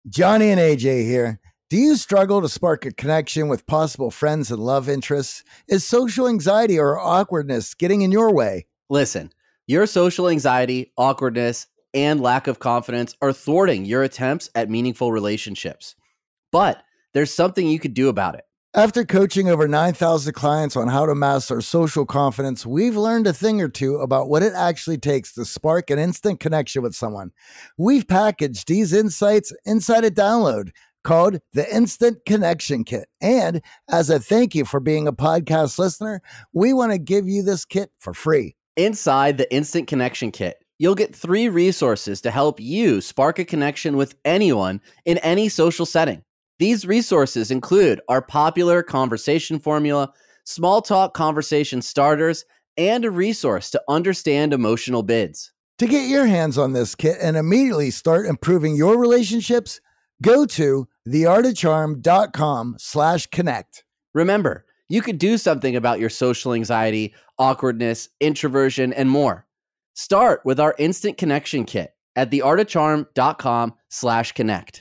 Johnny and AJ here. Do you struggle to spark a connection with possible friends and love interests? Is social anxiety or awkwardness getting in your way? Listen, your social anxiety, awkwardness, and lack of confidence are thwarting your attempts at meaningful relationships. But there's something you could do about it. After coaching over 9,000 clients on how to master social confidence, we've learned a thing or two about what it actually takes to spark an instant connection with someone. We've packaged these insights inside a download called the Instant Connection Kit. And as a thank you for being a podcast listener, we want to give you this kit for free. Inside the Instant Connection Kit, you'll get 3 resources to help you spark a connection with anyone in any social setting. These resources include our popular conversation formula, small talk conversation starters, and a resource to understand emotional bids. To get your hands on this kit and immediately start improving your relationships, go to theartofcharm.com/connect. Remember, you could do something about your social anxiety, awkwardness, introversion, and more. Start with our Instant Connection Kit at theartofcharm.com/connect.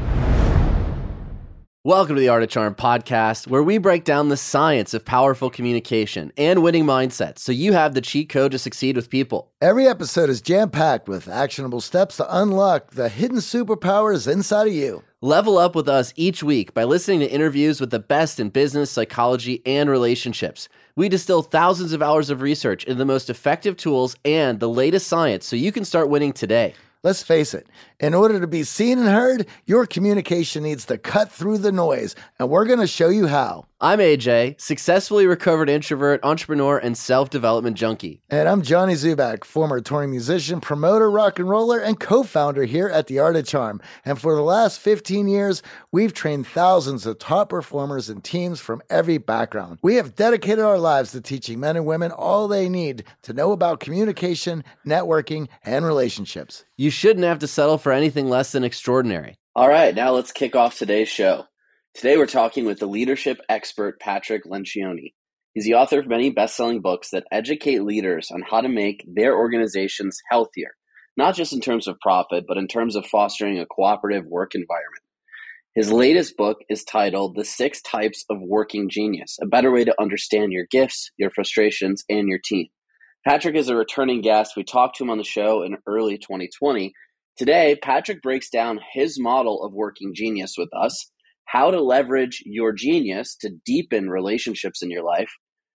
Welcome to the Art of Charm podcast, where we break down the science of powerful communication and winning mindsets so you have the cheat code to succeed with people. Every episode is jam-packed with actionable steps to unlock the hidden superpowers inside of you. Level up with us each week by listening to interviews with the best in business, psychology, and relationships. We distill thousands of hours of research into the most effective tools and the latest science so you can start winning today. Let's face it, in order to be seen and heard, your communication needs to cut through the noise, and we're going to show you how. I'm AJ, successfully recovered introvert, entrepreneur, and self-development junkie. And I'm Johnny Zubak, former touring musician, promoter, rock and roller, and co-founder here at The Art of Charm. And for the last 15 years, we've trained thousands of top performers and teams from every background. We have dedicated our lives to teaching men and women all they need to know about communication, networking, and relationships. You shouldn't have to settle for anything less than extraordinary. All right, now let's kick off today's show. Today we're talking with the leadership expert Patrick Lencioni. He's the author of many best-selling books that educate leaders on how to make their organizations healthier, not just in terms of profit, but in terms of fostering a cooperative work environment. His latest book is titled The 6 Types of Working Genius, a better way to understand your gifts, your frustrations, and your team. Patrick is a returning guest. We talked to him on the show in early 2020. Today, Patrick breaks down his model of working genius with us, how to leverage your genius to deepen relationships in your life.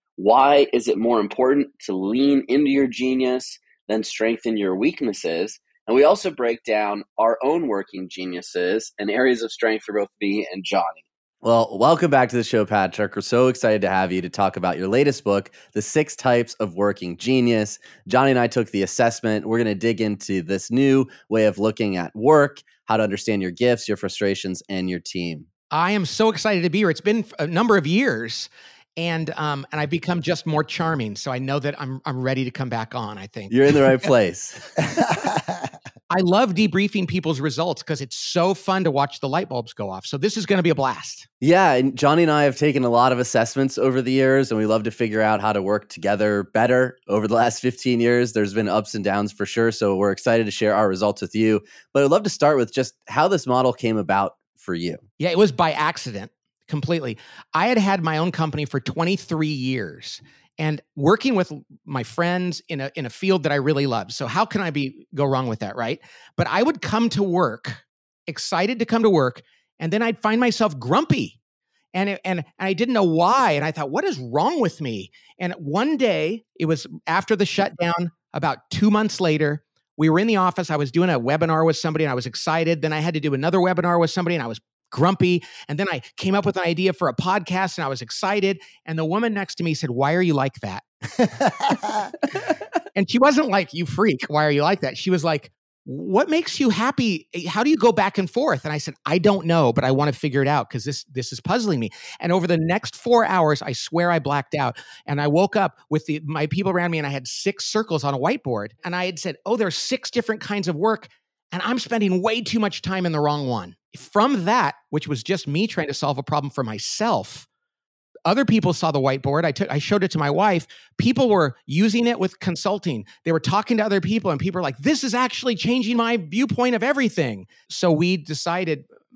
Why is it more important to lean into your genius than strengthen your weaknesses? And we also break down our own working geniuses and areas of strength for both me and Johnny. Well, welcome back to the show, Patrick. We're so excited to have you to talk about your latest book, The 6 Types of Working Genius. Johnny and I took the assessment. We're going to dig into this new way of looking at work, how to understand your gifts, your frustrations, and your team. I am so excited to be here. It's been a number of years, and I've become just more charming. So I know that I'm ready to come back on, I think. You're in the right place. I love debriefing people's results because it's so fun to watch the light bulbs go off. So this is going to be a blast. Yeah, and Johnny and I have taken a lot of assessments over the years, and we love to figure out how to work together better. Over the last 15 years, there's been ups and downs for sure. So we're excited to share our results with you. But I'd love to start with just how this model came about for you. Yeah, it was by accident, completely. I had my own company for 23 years and working with my friends in a field that I really loved. So how can I go wrong with that, right? But I would come to work, excited to come to work, and then I'd find myself grumpy. And I didn't know why. And I thought, what is wrong with me? And one day, it was after the shutdown, about 2 months later, we were in the office. I was doing a webinar with somebody and I was excited. Then I had to do another webinar with somebody and I was grumpy. And then I came up with an idea for a podcast and I was excited. And the woman next to me said, "Why are you like that?" And she wasn't like, "You freak, why are you like that?" She was like, "What makes you happy? How do you go back and forth?" And I said, "I don't know, but I want to figure it out because this is puzzling me." And over the next 4 hours, I swear I blacked out. And I woke up with my people around me and I had 6 circles on a whiteboard. And I had said, "Oh, there's 6 different kinds of work. And I'm spending way too much time in the wrong one." From that, which was just me trying to solve a problem for myself, other people saw the whiteboard. I showed it to my wife. People were using it with consulting. They were talking to other people and people were like, "This is actually changing my viewpoint of everything." So we decided,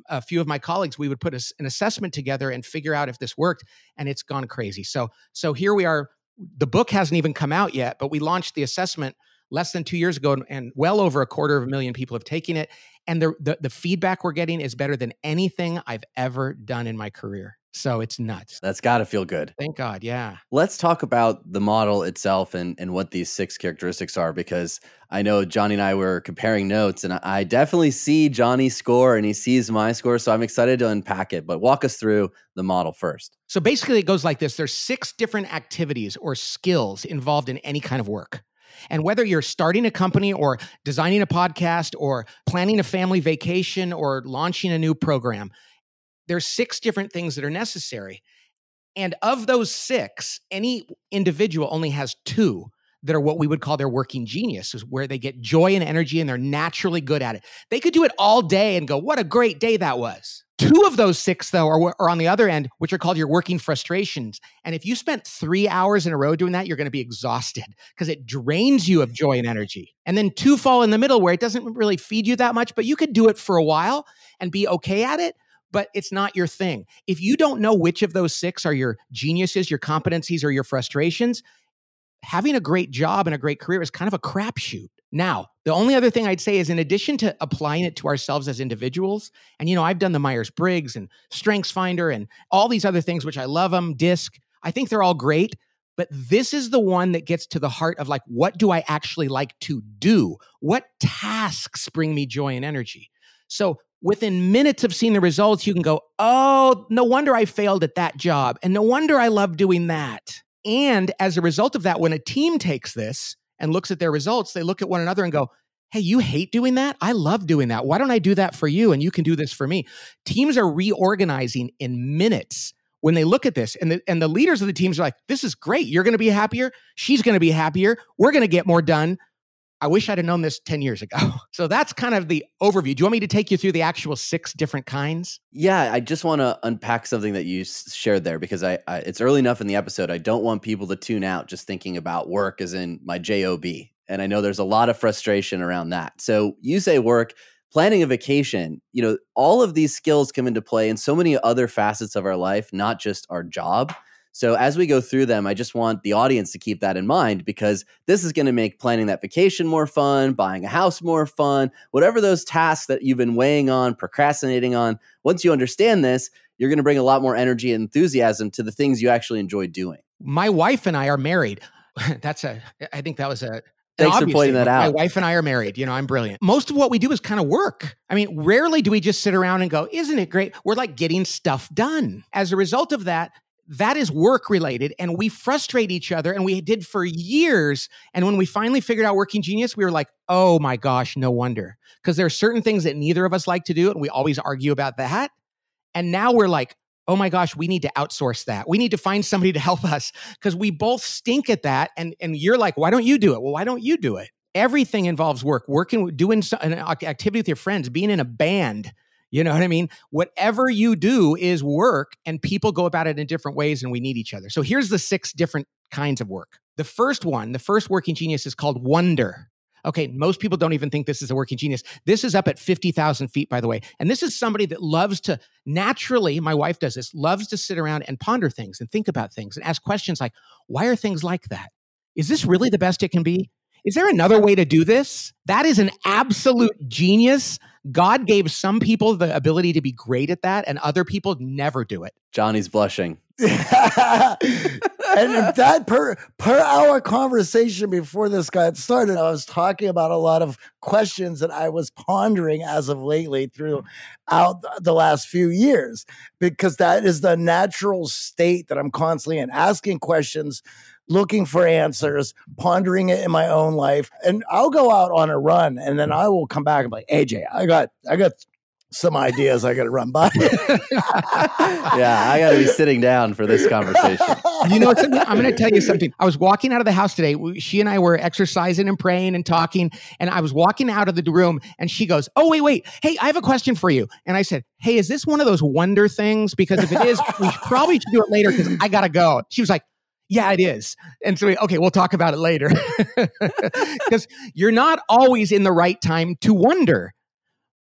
a few of my colleagues, we would put an assessment together and figure out if this worked, and it's gone crazy. So here we are. The book hasn't even come out yet, but we launched the assessment less than 2 years ago, and well over 250,000 people have taken it. And the feedback we're getting is better than anything I've ever done in my career. So it's nuts. That's got to feel good. Thank God, yeah. Let's talk about the model itself and what these 6 characteristics are, because I know Johnny and I were comparing notes, and I definitely see Johnny's score and he sees my score, so I'm excited to unpack it. But walk us through the model first. So basically it goes like this. There's 6 different activities or skills involved in any kind of work. And whether you're starting a company or designing a podcast or planning a family vacation or launching a new program, there's 6 different things that are necessary. And of those 6, any individual only has 2 that are what we would call their working geniuses, where they get joy and energy and they're naturally good at it. They could do it all day and go, what a great day that was. 2 of those 6, though, are on the other end, which are called your working frustrations. And if you spent 3 hours in a row doing that, you're going to be exhausted because it drains you of joy and energy. And then 2 fall in the middle where it doesn't really feed you that much, but you could do it for a while and be okay at it, but it's not your thing. If you don't know which of those 6 are your geniuses, your competencies, or your frustrations, having a great job and a great career is kind of a crapshoot. Now, the only other thing I'd say is, in addition to applying it to ourselves as individuals, and I've done the Myers-Briggs and StrengthsFinder and all these other things, which I love them, DISC, I think they're all great, but this is the one that gets to the heart of, like, what do I actually like to do? What tasks bring me joy and energy? So within minutes of seeing the results, you can go, oh, no wonder I failed at that job. And no wonder I love doing that. And as a result of that, when a team takes this and looks at their results, they look at one another and go, hey, you hate doing that? I love doing that. Why don't I do that for you? And you can do this for me. Teams are reorganizing in minutes when they look at this. And the leaders of the teams are like, this is great. You're going to be happier. She's going to be happier. We're going to get more done. I wish I'd have known this 10 years ago. So that's kind of the overview. Do you want me to take you through the actual 6 different kinds? Yeah, I just want to unpack something that you shared there, because I it's early enough in the episode. I don't want people to tune out just thinking about work as in my job. And I know there's a lot of frustration around that. So you say work, planning a vacation, all of these skills come into play in so many other facets of our life, not just our job. So as we go through them, I just want the audience to keep that in mind, because this is going to make planning that vacation more fun, buying a house more fun, whatever those tasks that you've been weighing on, procrastinating on. Once you understand this, you're going to bring a lot more energy and enthusiasm to the things you actually enjoy doing. My wife and I are married. I think that was Thanks for pointing that out. My wife and I are married. I'm brilliant. Most of what we do is kind of work. I mean, rarely do we just sit around and go, isn't it great? We're like getting stuff done. As a result of that, that is work related, and we frustrate each other, and we did for years. And when we finally figured out working genius, we were like, oh my gosh, no wonder. Because there are certain things that neither of us like to do, and we always argue about that. And now we're like, oh my gosh, we need to outsource that. We need to find somebody to help us, because we both stink at that. And you're like, why don't you do it? Well, why don't you do it? Everything involves work, doing an activity with your friends, being in a band. You know what I mean? Whatever you do is work, and people go about it in different ways, and we need each other. So here's the 6 different kinds of work. The first working genius is called wonder. Okay, most people don't even think this is a working genius. This is up at 50,000 feet, by the way. And this is somebody that loves to, naturally, my wife does this, loves to sit around and ponder things and think about things and ask questions like, why are things like that? Is this really the best it can be? Is there another way to do this? That is an absolute genius. God gave some people the ability to be great at that, and other people never do it. Johnny's blushing. And that per our conversation before this got started, I was talking about a lot of questions that I was pondering as of lately throughout the last few years, because that is the natural state that I'm constantly in, asking questions, looking for answers, pondering it in my own life. And I'll go out on a run, and then I will come back and be like, AJ, I got some ideas I got to run by. Yeah, I got to be sitting down for this conversation. I'm going to tell you something. I was walking out of the house today. She and I were exercising and praying and talking, and I was walking out of the room, and she goes, oh, wait. Hey, I have a question for you. And I said, hey, is this one of those wonder things? Because if it is, we probably should do it later, because I got to go. She was like, yeah, it is. And so, okay, we'll talk about it later. Because you're not always in the right time to wonder. But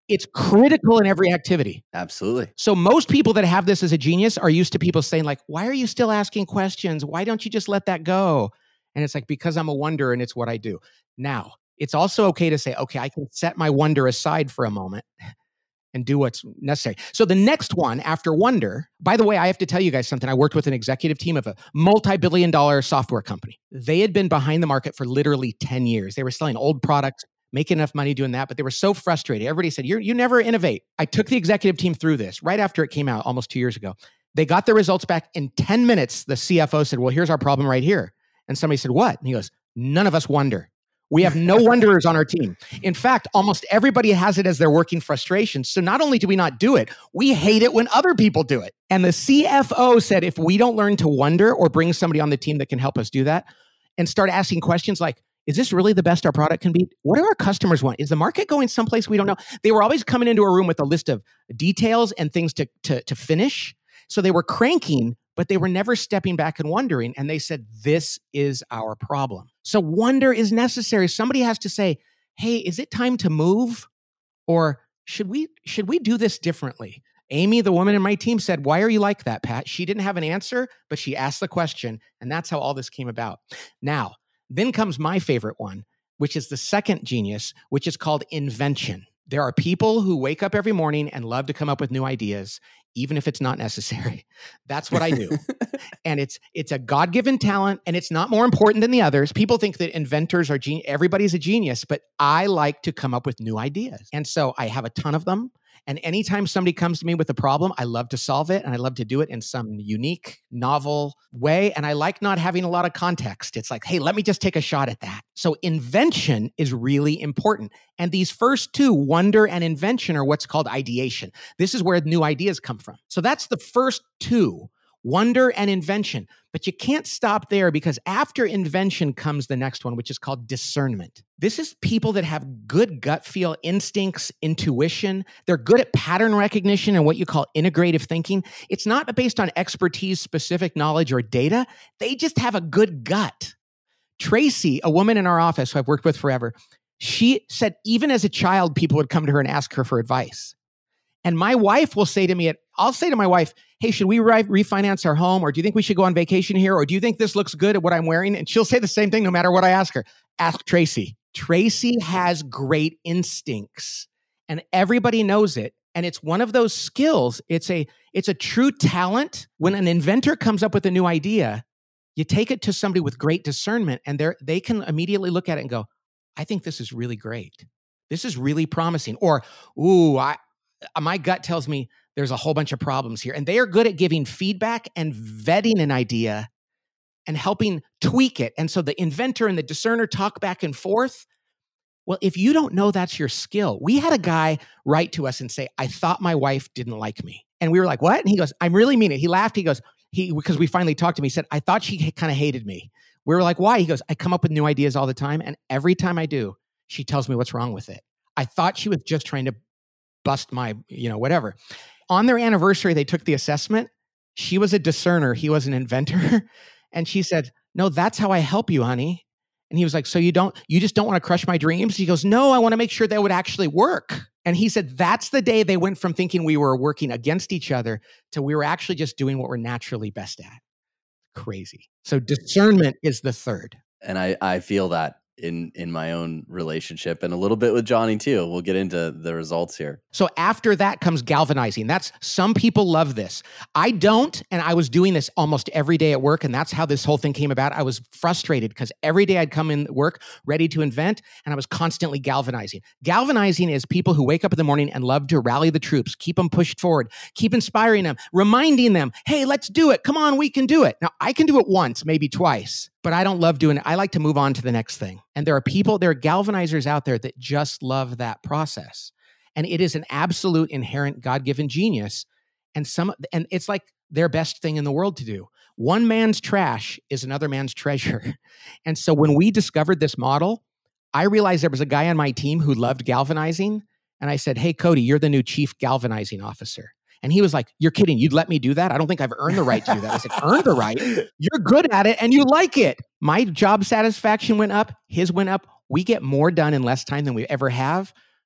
It's critical in every activity. Absolutely. So most people that have this as a genius are used to people saying like, why are you still asking questions? Why don't you just let that go? And it's like, because I'm a wonder and it's what I do. Now, it's also okay to say, okay, I can set my wonder aside for a moment and do what's necessary. So the next one after wonder, by the way, I have to tell you guys something. I worked with an executive team of a multi-billion-dollar software company. They had been behind the market for literally 10 years. They were selling old products, making enough money doing that, but they were so frustrated. Everybody said, you never innovate. I took the executive team through this right after it came out almost 2 years ago. They got their results back in 10 minutes. The CFO said, well, here's our problem right here. And somebody said, what? And he goes, none of us wonder. We have no wanderers on our team. In fact, almost everybody has it as their working frustration. So not only do we not do it, we hate it when other people do it. And the CFO said, if we don't learn to wonder or bring somebody on the team that can help us do that and start asking questions like, is this really the best our product can be? What do our customers want? Is the market going someplace we don't know? They were always coming into a room with a list of details and things to finish. So they were cranking, but they were never stepping back and wondering. And they said, this is our problem. So wonder is necessary. Somebody has to say, hey, is it time to move? Or should we do this differently? Amy, the woman in my team, said, why are you like that, Pat? She didn't have an answer, but she asked the question. And that's how all this came about. Now, then comes my favorite one, which is the second genius, which is called invention. There are people who wake up every morning and love to come up with new ideas, even if it's not necessary. That's what I do. And it's a God-given talent, and it's not more important than the others. People think that inventors are everybody's a genius, but I like to come up with new ideas. And so I have a ton of them. And anytime somebody comes to me with a problem, I love to solve it, and I love to do it in some unique, novel way. And I like not having a lot of context. It's like, hey, let me just take a shot at that. So invention is really important. And these first two, wonder and invention, are what's called ideation. This is where new ideas come from. So that's the first two, wonder and invention. But you can't stop there, because after invention comes the next one, which is called discernment. This is people that have good gut feel, instincts, intuition. They're good at pattern recognition and what you call integrative thinking. It's not based on expertise, specific knowledge, or data. They just have a good gut. Tracy, a woman in our office who I've worked with forever, she said even as a child, people would come to her and ask her for advice. And my wife will say to me, I'll say to my wife, hey, should we refinance our home? Or do you think we should go on vacation here? Or do you think this looks good at what I'm wearing? And she'll say the same thing no matter what I ask her. Ask Tracy. Tracy has great instincts, and everybody knows it. And it's one of those skills. It's a true talent. When an inventor comes up with a new idea, you take it to somebody with great discernment, and they can immediately look at it and go, I think this is really great. This is really promising. Or, ooh, my gut tells me there's a whole bunch of problems here. And they are good at giving feedback and vetting an idea and helping tweak it. And so the inventor and the discerner talk back and forth. Well, if you don't know that's your skill, we had a guy write to us and say, I thought my wife didn't like me. And we were like, what? And he goes, I really mean it. He laughed. He goes, because we finally talked to him, he said, I thought she kind of hated me. We were like, why? He goes, I come up with new ideas all the time. And every time I do, she tells me what's wrong with it. I thought she was just trying to bust my, whatever. On their anniversary, they took the assessment. She was a discerner. He was an inventor. And she said, no, that's how I help you, honey. And he was like, so you just don't want to crush my dreams? He goes, no, I want to make sure they would actually work. And he said, that's the day they went from thinking we were working against each other to we were actually just doing what we're naturally best at. Crazy. So discernment is the third. And I feel that in my own relationship, and a little bit with Johnny too. We'll get into the results here. So after that comes galvanizing. Some people love this. I don't, and I was doing this almost every day at work, and that's how this whole thing came about. I was frustrated because every day I'd come in work ready to invent, and I was constantly galvanizing. Galvanizing is people who wake up in the morning and love to rally the troops, keep them pushed forward, keep inspiring them, reminding them, hey, let's do it. Come on, we can do it. Now, I can do it once, maybe twice, but I don't love doing it. I like to move on to the next thing. And there are galvanizers out there that just love that process. And it is an absolute inherent God-given genius. And it's like their best thing in the world to do. One man's trash is another man's treasure. And so when we discovered this model, I realized there was a guy on my team who loved galvanizing. And I said, hey, Cody, you're the new chief galvanizing officer. And he was like, you're kidding. You'd let me do that? I don't think I've earned the right to do that. I said, earn the right? You're good at it and you like it. My job satisfaction went up. His went up. We get more done in less time than we ever have.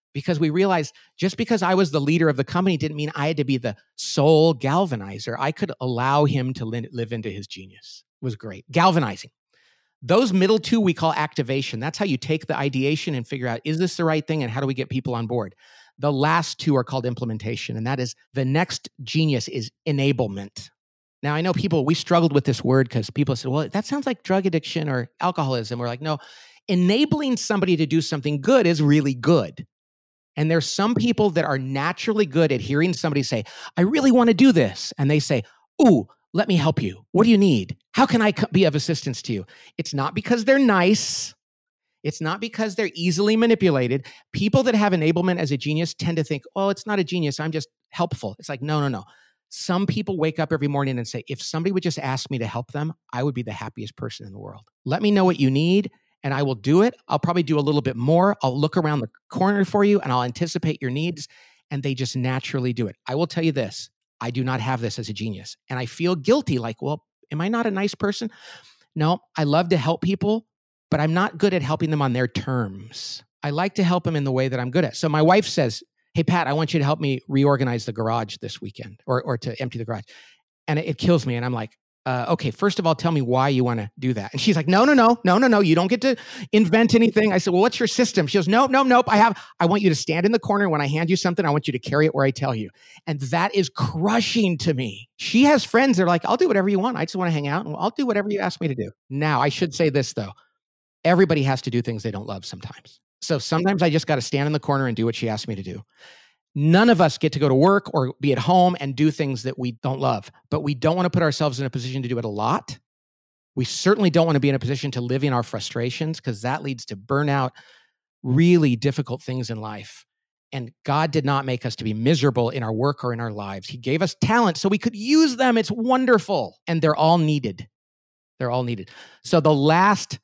because we realized just because I was the leader of the company didn't mean I had to be the sole galvanizer. I could allow him to live into his genius. It was great. Galvanizing. Those middle two we call activation. That's how you take the ideation and figure out, is this the right thing and how do we get people on board? The last two are called implementation, and that is the next genius is enablement. Now, I know we struggled with this word because people said, well, that sounds like drug addiction or alcoholism. We're like, no, enabling somebody to do something good is really good. And there's some people that are naturally good at hearing somebody say, I really want to do this. And they say, ooh, let me help you. What do you need? How can I be of assistance to you? It's not because they're nice. It's not because they're easily manipulated. People that have enablement as a genius tend to think, oh, it's not a genius. I'm just helpful. It's like, no. Some people wake up every morning and say, if somebody would just ask me to help them, I would be the happiest person in the world. Let me know what you need and I will do it. I'll probably do a little bit more. I'll look around the corner for you and I'll anticipate your needs. And they just naturally do it. I will tell you this. I do not have this as a genius. And I feel guilty, like, well, am I not a nice person? No, I love to help people, but I'm not good at helping them on their terms. I like to help them in the way that I'm good at. So my wife says, hey, Pat, I want you to help me reorganize the garage this weekend or to empty the garage. And it kills me. And I'm like, okay, first of all, tell me why you want to do that. And she's like, no. You don't get to invent anything. I said, well, what's your system? She goes, nope. I want you to stand in the corner. When I hand you something, I want you to carry it where I tell you. And that is crushing to me. She has friends that are like, I'll do whatever you want. I just want to hang out and I'll do whatever you ask me to do. Now, I should say this though. Everybody has to do things they don't love sometimes. So sometimes I just got to stand in the corner and do what she asked me to do. None of us get to go to work or be at home and do things that we don't love, but we don't want to put ourselves in a position to do it a lot. We certainly don't want to be in a position to live in our frustrations because that leads to burnout, really difficult things in life. And God did not make us to be miserable in our work or in our lives. He gave us talent so we could use them. It's wonderful. And they're all needed. They're all needed. So the last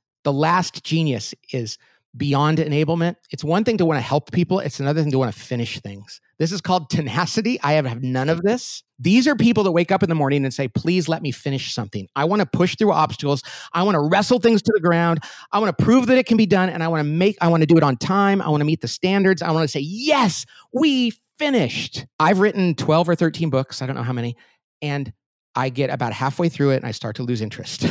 genius is beyond enablement. It's one thing to want to help people. It's another thing to want to finish things. This is called tenacity. I have none of this. These are people that wake up in the morning and say, please let me finish something. I want to push through obstacles. I want to wrestle things to the ground. I want to prove that it can be done. And I want to do it on time. I want to meet the standards. I want to say, yes, we finished. I've written 12 or 13 books. I don't know how many. And I get about halfway through it and I start to lose interest.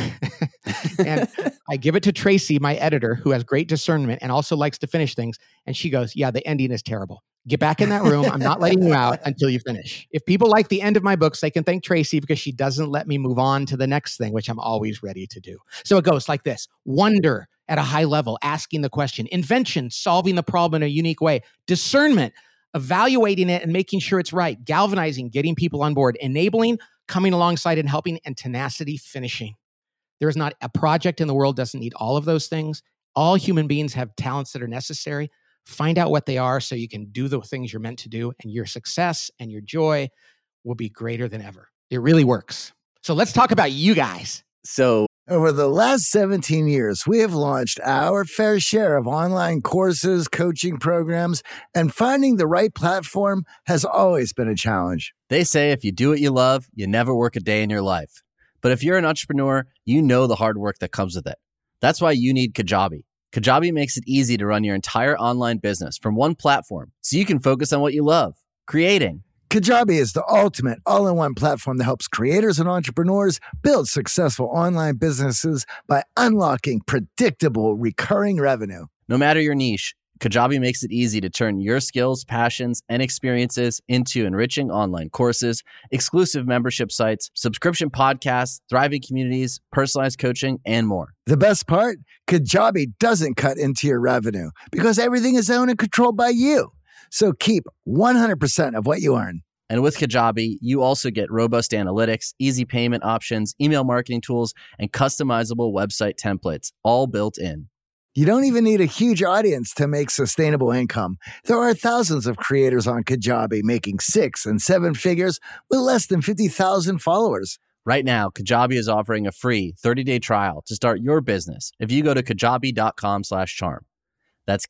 And I give it to Tracy, my editor, who has great discernment and also likes to finish things. And she goes, yeah, the ending is terrible. Get back in that room. I'm not letting you out until you finish. If people like the end of my books, they can thank Tracy because she doesn't let me move on to the next thing, which I'm always ready to do. So it goes like this. Wonder at a high level, asking the question. Invention, solving the problem in a unique way. Discernment, evaluating it and making sure it's right. Galvanizing, getting people on board. Enabling, coming alongside and helping. And tenacity, finishing. There is not a project in the world doesn't need all of those things. All human beings have talents that are necessary. Find out what they are so you can do the things you're meant to do, and your success and your joy will be greater than ever. It really works. So let's talk about you guys. So over the last 17 years, we have launched our fair share of online courses, coaching programs, and finding the right platform has always been a challenge. They say if you do what you love, you never work a day in your life. But if you're an entrepreneur, you know the hard work that comes with it. That's why you need Kajabi. Kajabi makes it easy to run your entire online business from one platform so you can focus on what you love, creating. Kajabi is the ultimate all-in-one platform that helps creators and entrepreneurs build successful online businesses by unlocking predictable recurring revenue. No matter your niche, Kajabi makes it easy to turn your skills, passions, and experiences into enriching online courses, exclusive membership sites, subscription podcasts, thriving communities, personalized coaching, and more. The best part? Kajabi doesn't cut into your revenue because everything is owned and controlled by you. So keep 100% of what you earn. And with Kajabi, you also get robust analytics, easy payment options, email marketing tools, and customizable website templates, all built in. You don't even need a huge audience to make sustainable income. There are thousands of creators on Kajabi making 6 and 7 figures with less than 50,000 followers. Right now, Kajabi is offering a free 30-day trial to start your business if you go to kajabi.com/charm. That's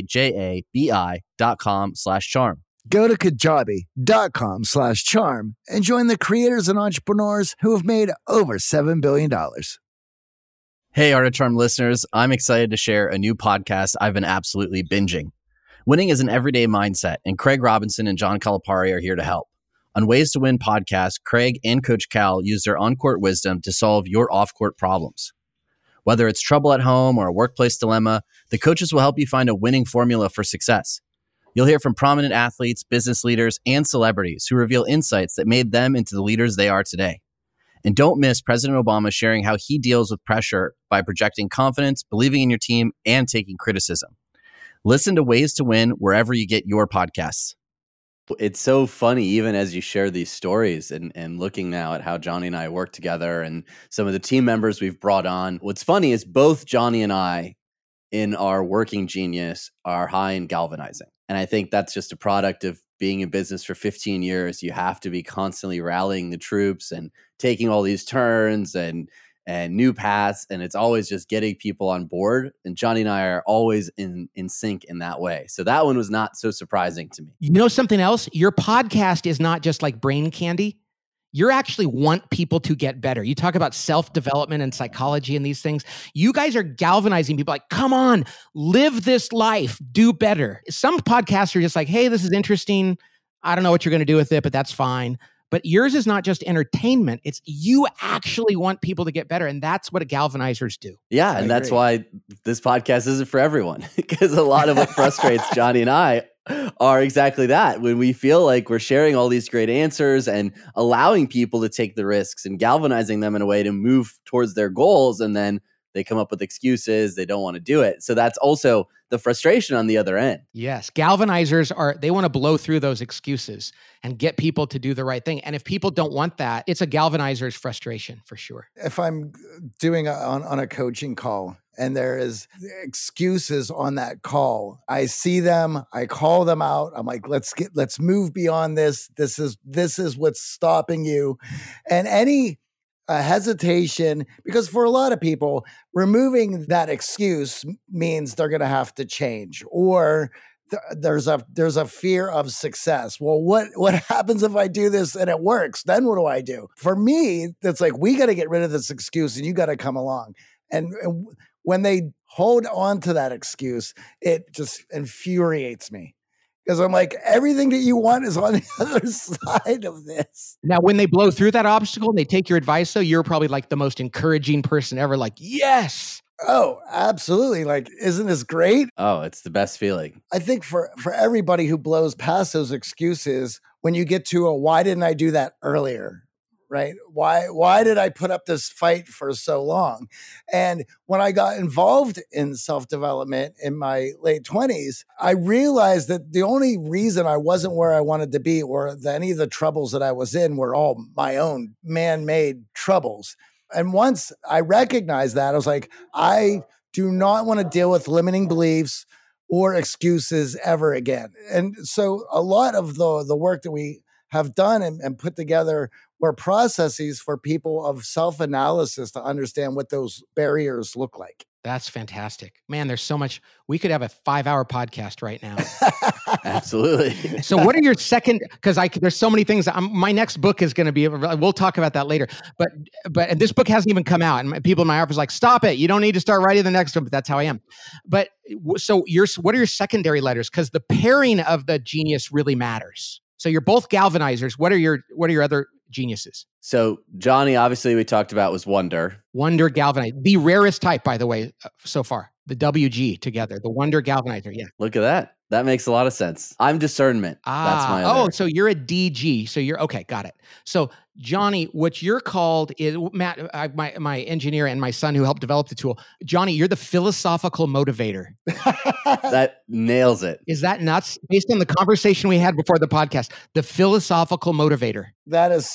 KAJABI.com/charm. Go to kajabi.com/charm and join the creators and entrepreneurs who have made over $7 billion. Hey, Art of Charm listeners, I'm excited to share a new podcast I've been absolutely binging. Winning is an everyday mindset, and Craig Robinson and John Calipari are here to help. On Ways to Win podcast, Craig and Coach Cal use their on-court wisdom to solve your off-court problems. Whether it's trouble at home or a workplace dilemma, the coaches will help you find a winning formula for success. You'll hear from prominent athletes, business leaders, and celebrities who reveal insights that made them into the leaders they are today. And don't miss President Obama sharing how he deals with pressure by projecting confidence, believing in your team, and taking criticism. Listen to Ways to Win wherever you get your podcasts. It's so funny, even as you share these stories and looking now at how Johnny and I work together and some of the team members we've brought on. What's funny is both Johnny and I in our working genius are high in galvanizing. And I think that's just a product of being in business for 15 years. You have to be constantly rallying the troops and taking all these turns and new paths. And it's always just getting people on board. And Johnny and I are always in sync in that way. So that one was not so surprising to me. You know something else? Your podcast is not just like brain candy. You actually want people to get better. You talk about self-development and psychology and these things. You guys are galvanizing people like, come on, live this life, do better. Some podcasts are just like, hey, this is interesting. I don't know what you're going to do with it, but that's fine. But yours is not just entertainment. It's you actually want people to get better. And that's what galvanizers do. Yeah. And that's why this podcast isn't for everyone, because a lot of what frustrates Johnny and I are exactly that. When we feel like we're sharing all these great answers and allowing people to take the risks and galvanizing them in a way to move towards their goals, and then they come up with excuses, they don't want to do it. So that's also the frustration on the other end. Yes. Galvanizers they want to blow through those excuses and get people to do the right thing. And if people don't want that, it's a galvanizer's frustration for sure. If I'm doing on a coaching call and there is excuses on that call, I see them, I call them out. I'm like, let's move beyond this. This is what's stopping you. And any hesitation, because for a lot of people, removing that excuse means they're going to have to change, or there's a fear of success. Well, what happens if I do this and it works? Then what do I do? For me, it's like, we got to get rid of this excuse and you got to come along. And when they hold on to that excuse, it just infuriates me. Because I'm like, everything that you want is on the other side of this. Now, when they blow through that obstacle and they take your advice, though, you're probably like the most encouraging person ever. Like, yes. Oh, absolutely. Like, isn't this great? Oh, it's the best feeling. I think for everybody who blows past those excuses, when you get to why didn't I do that earlier? Right? Why did I put up this fight for so long? And when I got involved in self-development in my late 20s, I realized that the only reason I wasn't where I wanted to be, or that any of the troubles that I was in, were all my own man-made troubles. And once I recognized that, I was like, I do not want to deal with limiting beliefs or excuses ever again. And so a lot of the work that we have done and put together were processes for people of self-analysis to understand what those barriers look like. That's fantastic. Man, there's so much. We could have a 5-hour podcast right now. Absolutely. So what are your second, because there's so many things. My next book is going to be, we'll talk about that later. But this book hasn't even come out. And people in my office are like, stop it. You don't need to start writing the next one. But that's how I am. But so what are your secondary letters? Because the pairing of the genius really matters. So you're both galvanizers. What are your other geniuses? So Johnny, obviously we talked about, was Wonder. Wonder Galvanizer. The rarest type, by the way, so far. The WG together. The Wonder Galvanizer. Yeah. Look at that. That makes a lot of sense. I'm Discernment. That's my other. Oh, so you're a DG. So you're, okay, got it. So Johnny, what you're called is, Matt, my engineer and my son who helped develop the tool, Johnny, you're the philosophical motivator. That nails it. Is that nuts? Based on the conversation we had before the podcast, the philosophical motivator. That is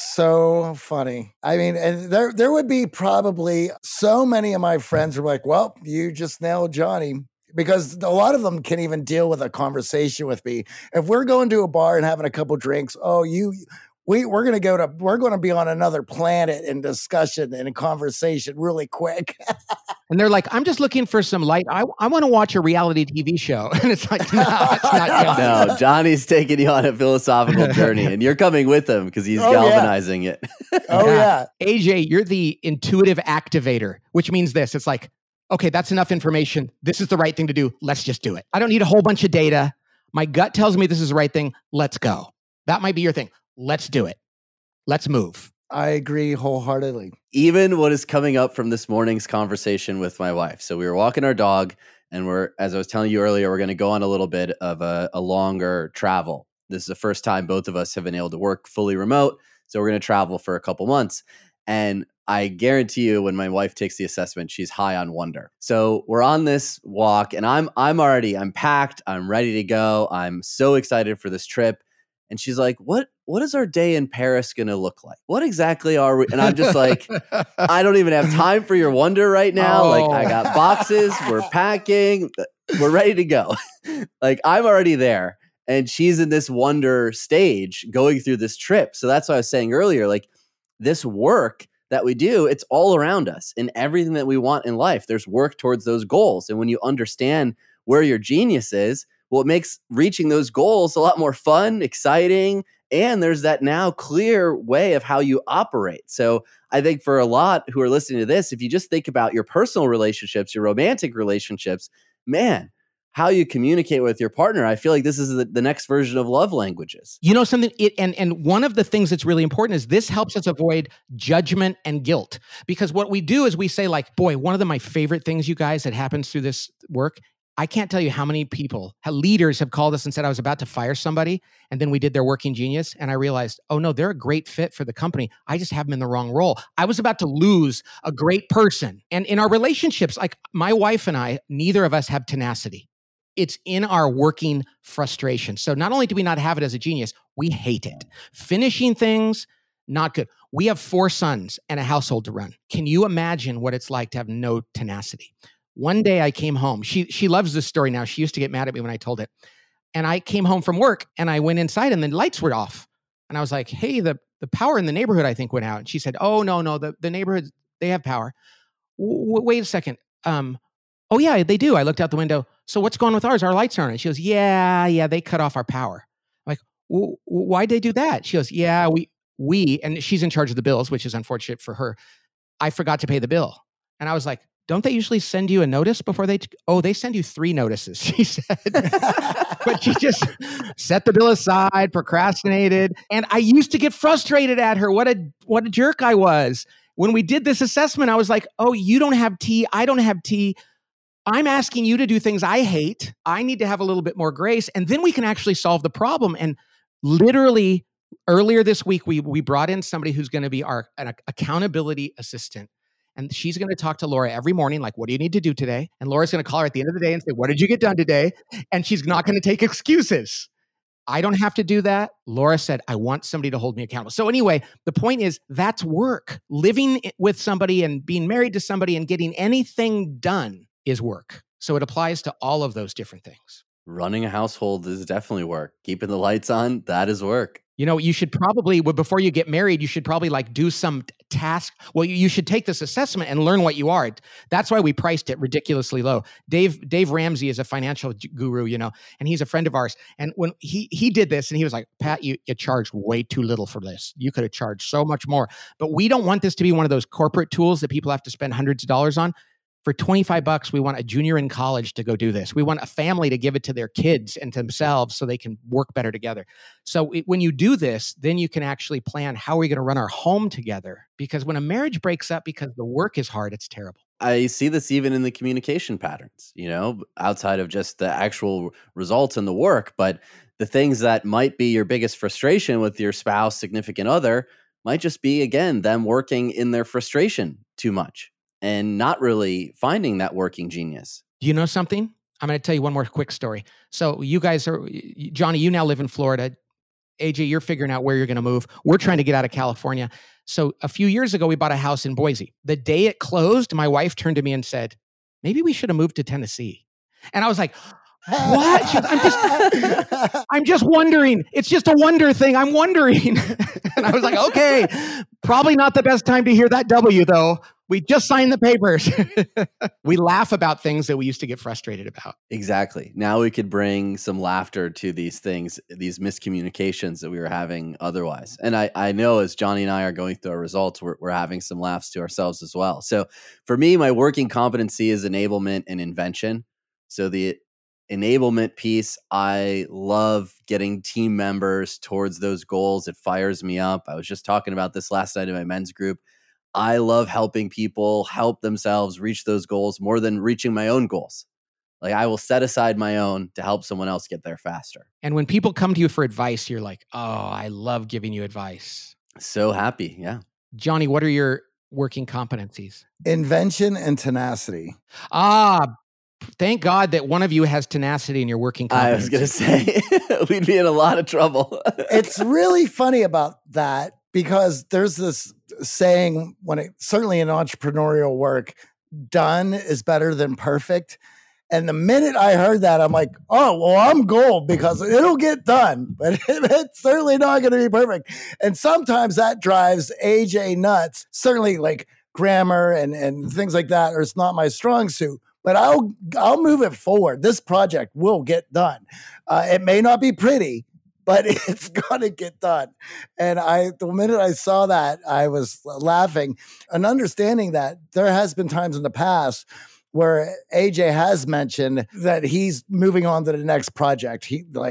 so funny. I mean, and there would be probably so many of my friends who are like, well, you just nailed Johnny. Because a lot of them can't even deal with a conversation with me. If we're going to a bar and having a couple drinks, we're going to be on another planet in discussion and in conversation really quick. And they're like, I'm just looking for some light. I want to watch a reality TV show. And it's like, no, it's not Johnny. No, Johnny's taking you on a philosophical journey and you're coming with him because he's galvanizing it. Yeah. AJ, you're the intuitive activator, which means this. It's like, okay, that's enough information. This is the right thing to do. Let's just do it. I don't need a whole bunch of data. My gut tells me this is the right thing. Let's go. That might be your thing. Let's do it. Let's move. I agree wholeheartedly. Even what is coming up from this morning's conversation with my wife. So we were walking our dog, and as I was telling you earlier, we're going to go on a little bit of a longer travel. This is the first time both of us have been able to work fully remote. So we're going to travel for a couple months. And I guarantee you when my wife takes the assessment, she's high on wonder. So we're on this walk, and I'm packed. I'm ready to go. I'm so excited for this trip. And she's like, what is our day in Paris going to look like? What exactly are we? And I'm just like, I don't even have time for your wonder right now. Oh. Like, I got boxes, we're packing, we're ready to go. Like, I'm already there. And she's in this wonder stage going through this trip. So that's what I was saying earlier. Like, this work that we do, it's all around us in everything that we want in life. There's work towards those goals. And when you understand where your genius is, well, it makes reaching those goals a lot more fun, exciting, and there's that now clear way of how you operate. So I think for a lot who are listening to this, if you just think about your personal relationships, your romantic relationships, man, how you communicate with your partner, I feel like this is the next version of love languages. You know something, and one of the things that's really important is this helps us avoid judgment and guilt. Because what we do is we say like, boy, one of my favorite things, you guys, that happens through this work, I can't tell you how many people, how leaders have called us and said, I was about to fire somebody, and then we did their working genius, and I realized, oh no, they're a great fit for the company. I just have them in the wrong role. I was about to lose a great person. And in our relationships, like my wife and I, neither of us have tenacity. It's in our working frustration. So not only do we not have it as a genius, we hate it. Finishing things, not good. We have 4 sons and a household to run. Can you imagine what it's like to have no tenacity? One day I came home. She loves this story now. She used to get mad at me when I told it. And I came home from work and I went inside and the lights were off. And I was like, hey, the power in the neighborhood, I think, went out. And she said, oh, no, the neighborhood, they have power. Wait a second. Oh, yeah, they do. I looked out the window. So what's going on with ours? Our lights aren't on. She goes, yeah, they cut off our power. I'm like, why'd they do that? She goes, yeah, we, and she's in charge of the bills, which is unfortunate for her. I forgot to pay the bill. And I was like, don't they usually send you a notice before they send you 3 notices, she said. But she just set the bill aside, procrastinated. And I used to get frustrated at her. What a jerk I was. When we did this assessment, I was like, oh, you don't have tea. I don't have tea. I'm asking you to do things I hate. I need to have a little bit more grace. And then we can actually solve the problem. And literally earlier this week, we brought in somebody who's going to be an accountability assistant. And she's going to talk to Laura every morning, like, what do you need to do today? And Laura's going to call her at the end of the day and say, what did you get done today? And she's not going to take excuses. I don't have to do that. Laura said, I want somebody to hold me accountable. So anyway, the point is that's work. Living with somebody and being married to somebody and getting anything done is work. So it applies to all of those different things. Running a household is definitely work. Keeping the lights on, that is work. You know, you should probably, before you get married, you should probably like do some task. Well, you should take this assessment and learn what you are. That's why we priced it ridiculously low. Dave Ramsey is a financial guru, you know, and he's a friend of ours. And when he did this and he was like, Pat, you charged way too little for this. You could have charged so much more. But we don't want this to be one of those corporate tools that people have to spend hundreds of dollars on. For $25, we want a junior in college to go do this. We want a family to give it to their kids and to themselves so they can work better together. So when you do this, then you can actually plan how are we going to run our home together? Because when a marriage breaks up because the work is hard, it's terrible. I see this even in the communication patterns, you know, outside of just the actual results and the work, but the things that might be your biggest frustration with your spouse, significant other, might just be, again, them working in their frustration too much and not really finding that working genius. Do you know something? I'm going to tell you one more quick story. So you guys Johnny, you now live in Florida. AJ, you're figuring out where you're going to move. We're trying to get out of California. So a few years ago, we bought a house in Boise. The day it closed, my wife turned to me and said, maybe we should have moved to Tennessee. And I was like, what? I'm just wondering. It's just a wonder thing. I'm wondering. And I was like, okay, probably not the best time to hear that W though. We just signed the papers. We laugh about things that we used to get frustrated about. Exactly. Now we could bring some laughter to these things, these miscommunications that we were having otherwise. And I know as Johnny and I are going through our results, we're having some laughs to ourselves as well. So for me, my working competency is enablement and invention. So the enablement piece, I love getting team members towards those goals. It fires me up. I was just talking about this last night in my men's group. I love helping people help themselves reach those goals more than reaching my own goals. Like I will set aside my own to help someone else get there faster. And when people come to you for advice, you're like, oh, I love giving you advice. So happy. Yeah. Johnny, what are your working competencies? Invention and tenacity. Thank God that one of you has tenacity in your working competency. I was going to say, we'd be in a lot of trouble. It's really funny about that because there's this saying certainly in entrepreneurial work, done is better than perfect. And the minute I heard that, I'm like, oh, well, I'm gold because it'll get done, but it's certainly not going to be perfect. And sometimes that drives AJ nuts. Certainly like grammar and things like that, or it's not my strong suit. But I'll move it forward. This project will get done. It may not be pretty, but it's going to get done. And the minute I saw that, I was laughing and understanding that there has been times in the past where AJ has mentioned that he's moving on to the next project.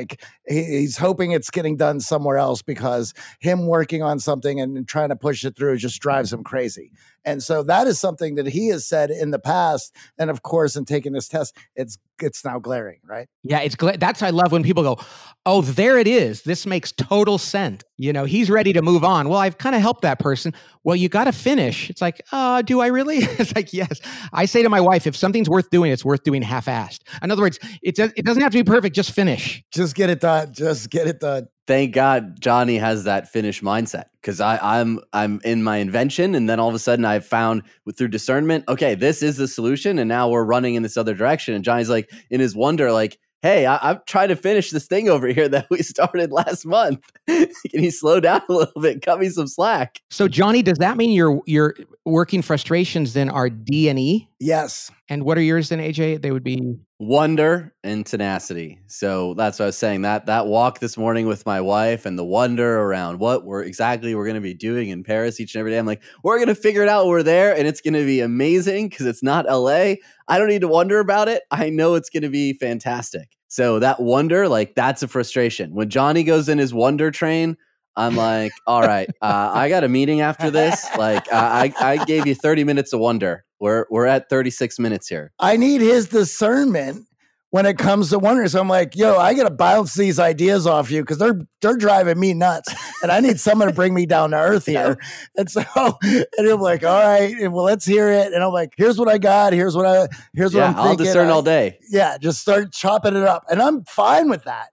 He's hoping it's getting done somewhere else because him working on something and trying to push it through just drives him crazy. And so that is something that he has said in the past. And of course, in taking this test, it's now glaring, right? Yeah, that's I love when people go, oh, there it is. This makes total sense. He's ready to move on. Well, I've kind of helped that person. Well, you got to finish. It's like, do I really? It's like, yes. I say to my wife, if something's worth doing, it's worth doing half-assed. In other words, it doesn't have to be perfect. Just finish. Just get it done. Just get it done. Thank God Johnny has that finish mindset because I'm in my invention, and then all of a sudden I've found through discernment, okay, this is the solution, and now we're running in this other direction. And Johnny's like in his wonder, like, hey, I'm trying to finish this thing over here that we started last month. Can you slow down a little bit? Cut me some slack. So Johnny, does that mean your working frustrations then are D and E? Yes. And what are yours then, AJ? They would be wonder and tenacity. So that's what I was saying. That walk this morning with my wife and the wonder around what we're going to be doing in Paris each and every day. I'm like, we're going to figure it out. We're there and it's going to be amazing because it's not LA. I don't need to wonder about it. I know it's going to be fantastic. So that wonder, like that's a frustration. When Johnny goes in his wonder train, I'm like, all right, I got a meeting after this. Like I gave you 30 minutes of wonder. We're at 36 minutes here. I need his discernment when it comes to wonder. So I'm like, yo, I got to bounce these ideas off you because they're driving me nuts. And I need someone to bring me down to earth here. And so, and I'm like, all right, well, let's hear it. And I'm like, here's what I got. Here's what I'm thinking. I'll discern all day. Yeah, just start chopping it up. And I'm fine with that.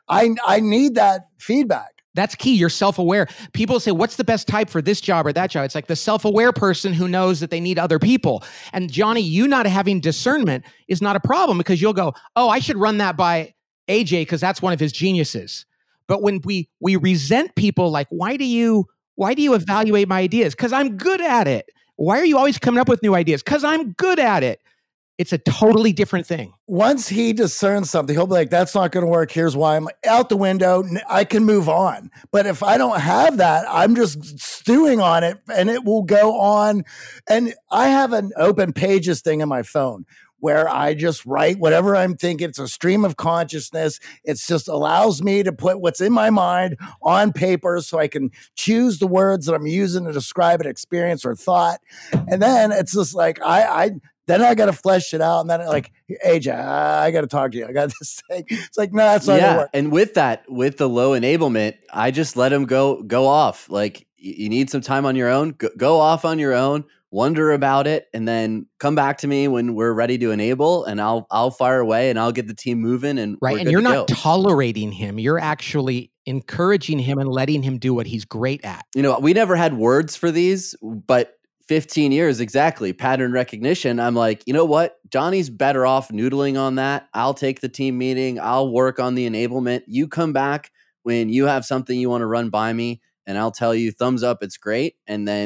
I need that feedback. That's key. You're self-aware. People say, what's the best type for this job or that job? It's like the self-aware person who knows that they need other people. And Johnny, you not having discernment is not a problem because you'll go, oh, I should run that by AJ because that's one of his geniuses. But when we resent people like, why do you evaluate my ideas? Because I'm good at it. Why are you always coming up with new ideas? Because I'm good at it. It's a totally different thing. Once he discerns something, he'll be like, that's not going to work. Here's why. I'm out the window. I can move on. But if I don't have that, I'm just stewing on it and it will go on. And I have an open pages thing in my phone where I just write whatever I'm thinking. It's a stream of consciousness. It just allows me to put what's in my mind on paper so I can choose the words that I'm using to describe an experience or thought. And then it's just like, then I got to flesh it out. And then like, AJ, I got to talk to you. I got this thing. It's like, no, that's not going to work. And with the low enablement, I just let him go off. Like you need some time on your own, go off on your own, wonder about it, and then come back to me when we're ready to enable and I'll fire away and I'll get the team moving. And right. And you're not tolerating him. You're actually encouraging him and letting him do what he's great at. We never had words for these, but 15 years, exactly. Pattern recognition. I'm like, you know what? Johnny's better off noodling on that. I'll take the team meeting. I'll work on the enablement. You come back when you have something you want to run by me and I'll tell you thumbs up. It's great. And then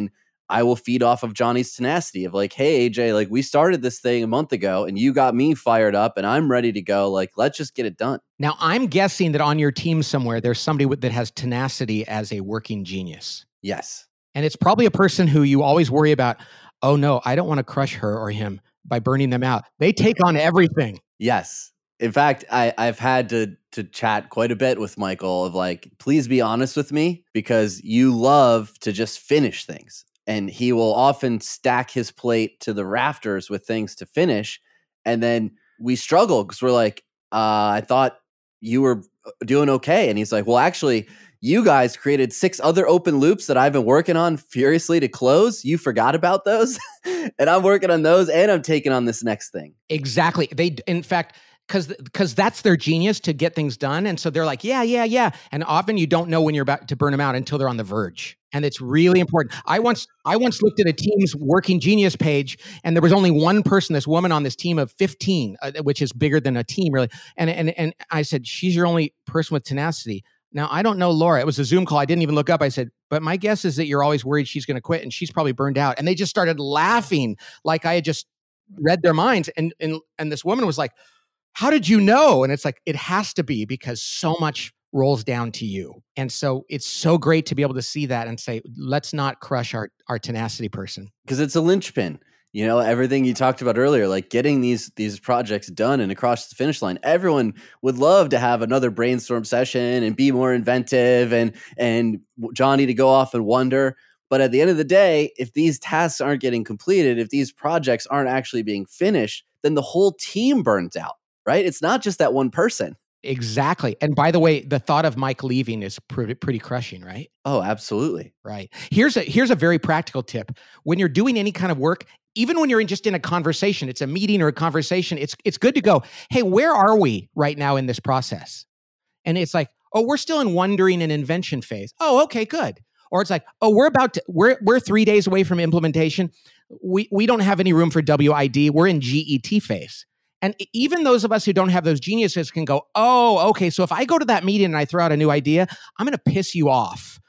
I will feed off of Johnny's tenacity of like, hey, AJ, like we started this thing a month ago and you got me fired up and I'm ready to go. Like, let's just get it done. Now, I'm guessing that on your team somewhere, there's somebody that has tenacity as a working genius. Yes. And it's probably a person who you always worry about, oh no, I don't want to crush her or him by burning them out. They take on everything. Yes. In fact, I've had to chat quite a bit with Michael of like, please be honest with me because you love to just finish things. And he will often stack his plate to the rafters with things to finish. And then we struggle because we're like, I thought you were doing okay. And he's like, well, actually, you guys created 6 other open loops that I've been working on furiously to close. You forgot about those. And I'm working on those and I'm taking on this next thing. Exactly. In fact, because that's their genius to get things done. And so they're like, yeah. And often you don't know when you're about to burn them out until they're on the verge. And it's really important. I once looked at a team's working genius page and there was only one person, this woman on this team of 15, which is bigger than a team really. And I said, she's your only person with tenacity. Now, I don't know Laura. It was a Zoom call. I didn't even look up. I said, but my guess is that you're always worried she's going to quit and she's probably burned out. And they just started laughing like I had just read their minds. And this woman was like, how did you know? And it's like, it has to be because so much rolls down to you. And so it's so great to be able to see that and say, let's not crush our tenacity person. Because it's a linchpin. You know, everything you talked about earlier, like getting these projects done and across the finish line. Everyone would love to have another brainstorm session and be more inventive and Johnny to go off and wonder. But at the end of the day, if these tasks aren't getting completed, if these projects aren't actually being finished, then the whole team burns out. Right? It's not just that one person. Exactly. And by the way, the thought of Mike leaving is pretty crushing, right? Oh, absolutely. Right. Here's a very practical tip. When you're doing any kind of work, even when you're just in a conversation, it's a meeting or a conversation, it's good to go, hey, where are we right now in this process? And it's like, oh, we're still in wondering and invention phase. Oh, okay, good. Or it's like, oh, we're 3 days away from implementation. We don't have any room for WID. We're in GET phase. And even those of us who don't have those geniuses can go, oh, okay, so if I go to that meeting and I throw out a new idea, I'm going to piss you off.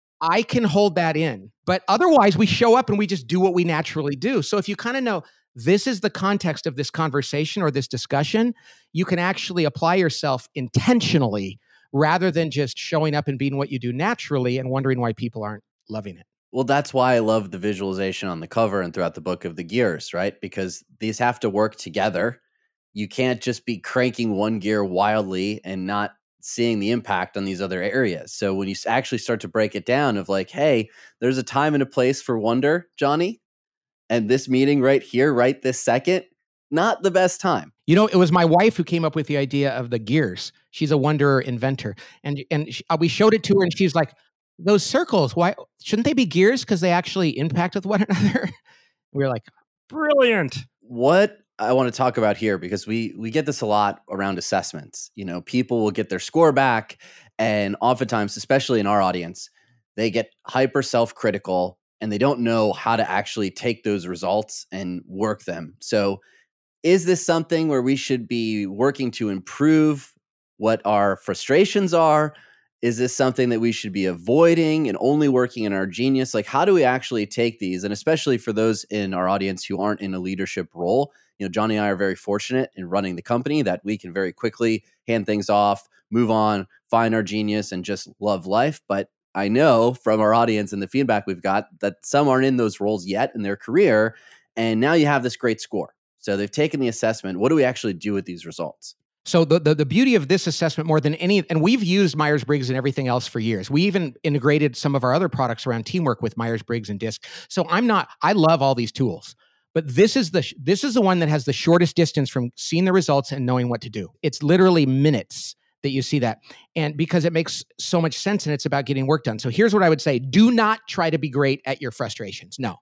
I can hold that in. But otherwise, we show up and we just do what we naturally do. So if you kind of know this is the context of this conversation or this discussion, you can actually apply yourself intentionally rather than just showing up and being what you do naturally and wondering why people aren't loving it. Well, that's why I love the visualization on the cover and throughout the book of the gears, right? Because these have to work together. You can't just be cranking one gear wildly and not seeing the impact on these other areas. So when you actually start to break it down of like, hey, there's a time and a place for wonder, Johnny, and this meeting right here, right this second, not the best time. You know, it was my wife who came up with the idea of the gears. She's a wanderer inventor. And we showed it to her and she's like, those circles, why shouldn't they be gears? Because they actually impact with one another. We were like, brilliant. What I want to talk about here, because we get this a lot around assessments. You know, people will get their score back, and oftentimes, especially in our audience, they get hyper self-critical and they don't know how to actually take those results and work them. So is this something where we should be working to improve what our frustrations are? Is this something that we should be avoiding and only working in our genius? Like, how do we actually take these? And especially for those in our audience who aren't in a leadership role, you know, Johnny and I are very fortunate in running the company that we can very quickly hand things off, move on, find our genius, and just love life. But I know from our audience and the feedback we've got that some aren't in those roles yet in their career. And now you have this great score. So they've taken the assessment. What do we actually do with these results? So the beauty of this assessment more than any, and we've used Myers-Briggs and everything else for years. We even integrated some of our other products around teamwork with Myers-Briggs and DISC. So I love all these tools, but this is the one that has the shortest distance from seeing the results and knowing what to do. It's literally minutes that you see that. And because it makes so much sense and it's about getting work done. So here's what I would say. Do not try to be great at your frustrations. No,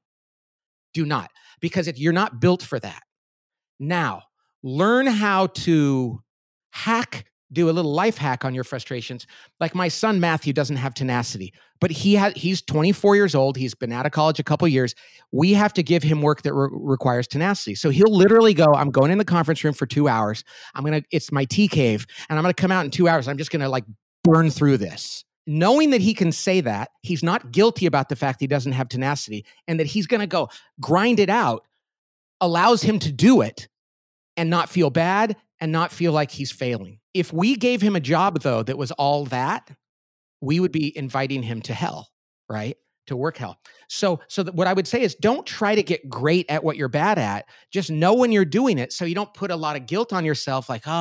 do not, because you're not built for that. Now, learn how to do a little life hack on your frustrations. Like my son, Matthew, doesn't have tenacity, but he's 24 years old. He's been out of college a couple of years. We have to give him work that requires tenacity. So he'll literally go, I'm going in the conference room for 2 hours. It's my tea cave and I'm going to come out in 2 hours. I'm just going to like burn through this. knowing that he can say that, he's not guilty about the fact that he doesn't have tenacity, and that he's going to go grind it out, allows him to do it and not feel bad and not feel like he's failing. If we gave him a job, though, that was all that, we would be inviting him to hell, right? To work hell. So what I would say is, don't try to get great at what you're bad at. Just know when you're doing it, so you don't put a lot of guilt on yourself. Like,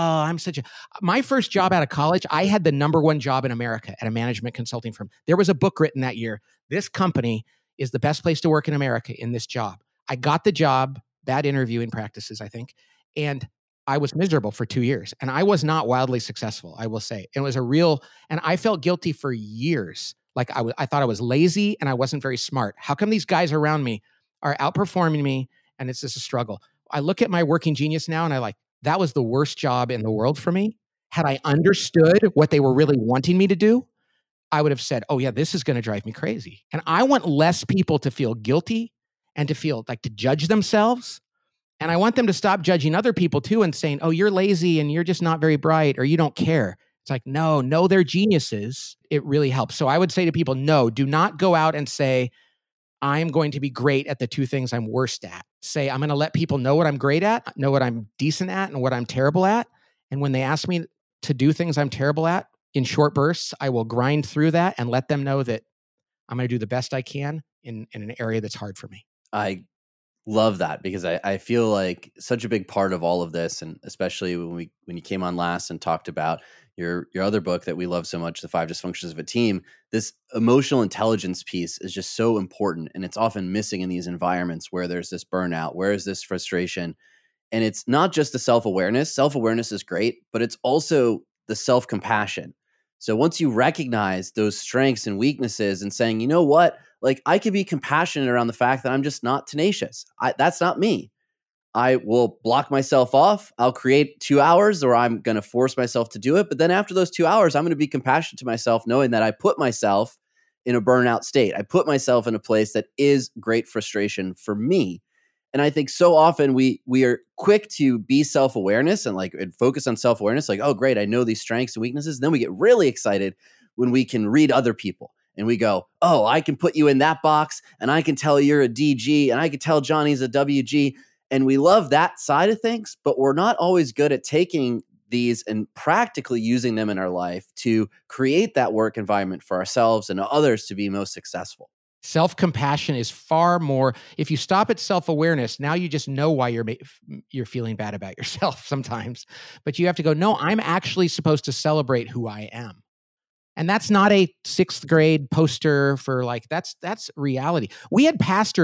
my first job out of college, I had the number one job in America at a management consulting firm. There was a book written that year. This company is the best place to work in America in this job. I got the job, bad interviewing practices, I think. And I was miserable for 2 years, and I was not wildly successful, I will say. It was and I felt guilty for years. Like I thought I was lazy and I wasn't very smart. How come these guys around me are outperforming me and it's just a struggle? I look at my Working Genius now and that was the worst job in the world for me. Had I understood what they were really wanting me to do, I would have said, oh yeah, this is going to drive me crazy. And I want less people to feel guilty and to feel like to judge themselves. And I want them to stop judging other people too and saying, oh, you're lazy and you're just not very bright or you don't care. It's like, no, they're geniuses. It really helps. So I would say to people, no, do not go out and say, I'm going to be great at the two things I'm worst at. Say, I'm going to let people know what I'm great at, know what I'm decent at, and what I'm terrible at. And when they ask me to do things I'm terrible at in short bursts, I will grind through that and let them know that I'm going to do the best I can in an area that's hard for me. I love that, because I feel like such a big part of all of this, and especially when you came on last and talked about your other book that we love so much, The 5 Dysfunctions of a Team, this emotional intelligence piece is just so important. And it's often missing in these environments where there's this burnout, where is this frustration. And it's not just the self-awareness. Self-awareness is great, but it's also the self-compassion. So once you recognize those strengths and weaknesses and saying, you know what, like I can be compassionate around the fact that I'm just not tenacious. That's not me. I will block myself off. I'll create 2 hours, or I'm going to force myself to do it. But then after those 2 hours, I'm going to be compassionate to myself, knowing that I put myself in a burnout state. I put myself in a place that is great frustration for me. And I think so often we are quick to be self-awareness and focus on self-awareness. Like, oh, great, I know these strengths and weaknesses. And then we get really excited when we can read other people. And we go, oh, I can put you in that box, and I can tell you're a DG, and I can tell Johnny's a WG. And we love that side of things, but we're not always good at taking these and practically using them in our life to create that work environment for ourselves and others to be most successful. Self-compassion is far more. If you stop at self-awareness, now you just know why you're feeling bad about yourself sometimes. But you have to go, no, I'm actually supposed to celebrate who I am. And that's not a 6th grade poster for that's reality. We had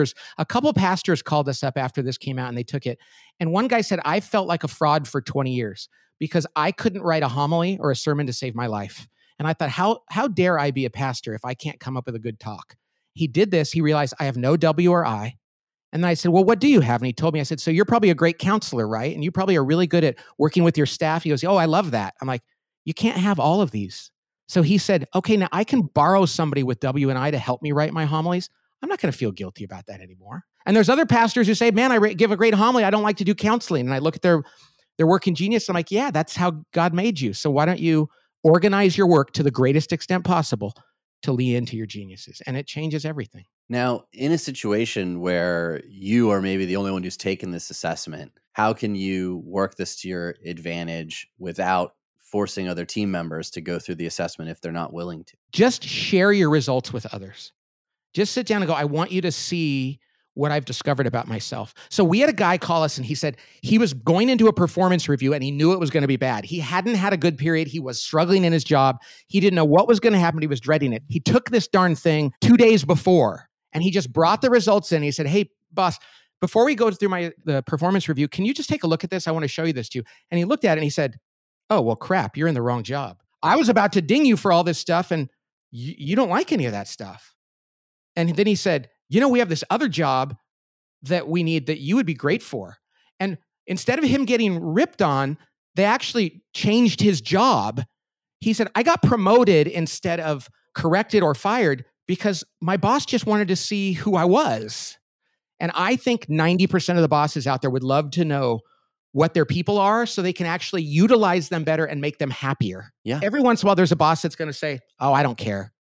a couple of pastors called us up after this came out and they took it. And one guy said, I felt like a fraud for 20 years because I couldn't write a homily or a sermon to save my life. And I thought, how dare I be a pastor if I can't come up with a good talk? He did this. He realized I have no W or I. And then I said, well, what do you have? And he told me, I said, so you're probably a great counselor, right? And you probably are really good at working with your staff. He goes, oh, I love that. I'm like, you can't have all of these. So he said, okay, now I can borrow somebody with W and I to help me write my homilies. I'm not going to feel guilty about that anymore. And there's other pastors who say, man, I give a great homily. I don't like to do counseling. And I look at their Working Genius. I'm like, yeah, that's how God made you. So why don't you organize your work to the greatest extent possible to lean into your geniuses? And it changes everything. Now, in a situation where you are maybe the only one who's taken this assessment, how can you work this to your advantage without forcing other team members to go through the assessment if they're not willing to? Just share your results with others. Just sit down and go, I want you to see what I've discovered about myself. So we had a guy call us and he said he was going into a performance review and he knew it was going to be bad. He hadn't had a good period. He was struggling in his job. He didn't know what was going to happen. He was dreading it. He took this darn thing 2 days before and he just brought the results in. He said, hey, boss, before we go through the performance review, can you just take a look at this? I want to show you this to you. And he looked at it and he said, oh, well, crap, you're in the wrong job. I was about to ding you for all this stuff and you don't like any of that stuff. And then he said, we have this other job that we need that you would be great for. And instead of him getting ripped on, they actually changed his job. He said, I got promoted instead of corrected or fired because my boss just wanted to see who I was. And I think 90% of the bosses out there would love to know what their people are so they can actually utilize them better and make them happier. Yeah. Every once in a while, there's a boss that's going to say, oh, I don't care.